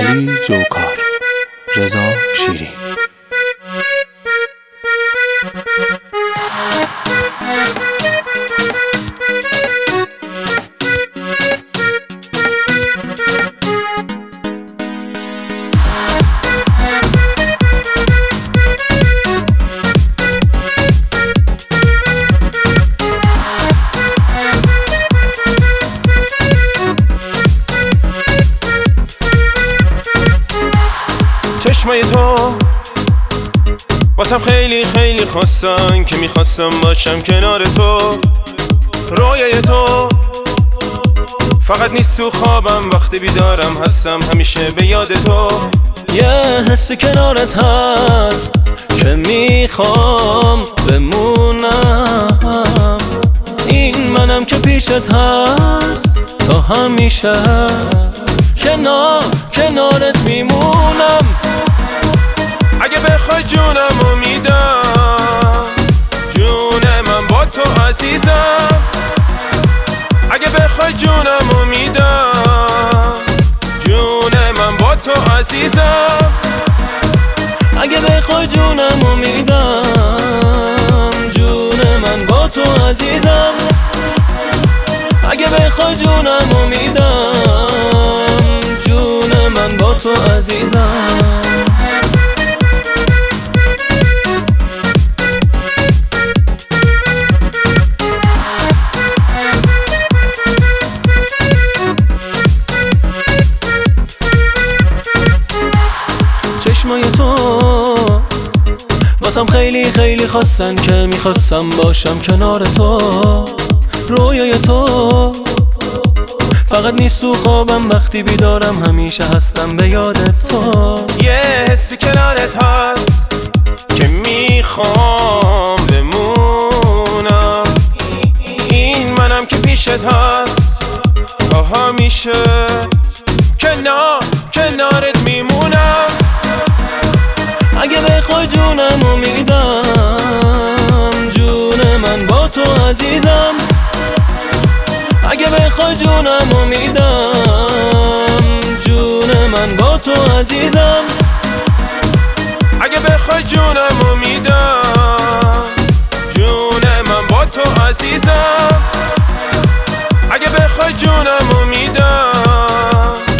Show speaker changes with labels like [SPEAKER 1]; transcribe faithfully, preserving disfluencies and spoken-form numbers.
[SPEAKER 1] علی جوکار، رضا شیری.
[SPEAKER 2] چشمای تو واسم خیلی خیلی خواستن که میخواستم باشم کنار تو. رویای تو فقط نیست تو خوابم، وقتی بیدارم هستم همیشه به یاد تو.
[SPEAKER 3] یه حس کنارت هست که میخوام بمونم، این منم که پیشت هست تا همیشه کنار کنارت میمونم.
[SPEAKER 2] اگه بخوای جونمو میدم، جون من با تو عزیزم. اگه بخوای جونمو میدم، جون من با تو عزیزم.
[SPEAKER 3] اگه بخوای جونمو میدم، جون من با تو عزیزم. اگه بخوای جونمو میدم، جون من با تو عزیزم. چشمای تو واسم خیلی خیلی خواستن که میخواستم باشم کنار تو. رویای تو فقط نیست تو خوابم، وقتی بیدارم همیشه هستم به یادت تو.
[SPEAKER 2] یه حسی کنارت هست که میخوام بمونم، این منم که پیشت هست تا همیشه کنار کنارت میمونم.
[SPEAKER 3] اگه بخوای جونمو میدم، جون من با تو عزیزم. اگه بخوای جونمو میدم، جون من با تو عزیزم.
[SPEAKER 2] اگه بخوای جونمو میدم، جون من با تو عزیزم. اگه بخوای جونمو میدم،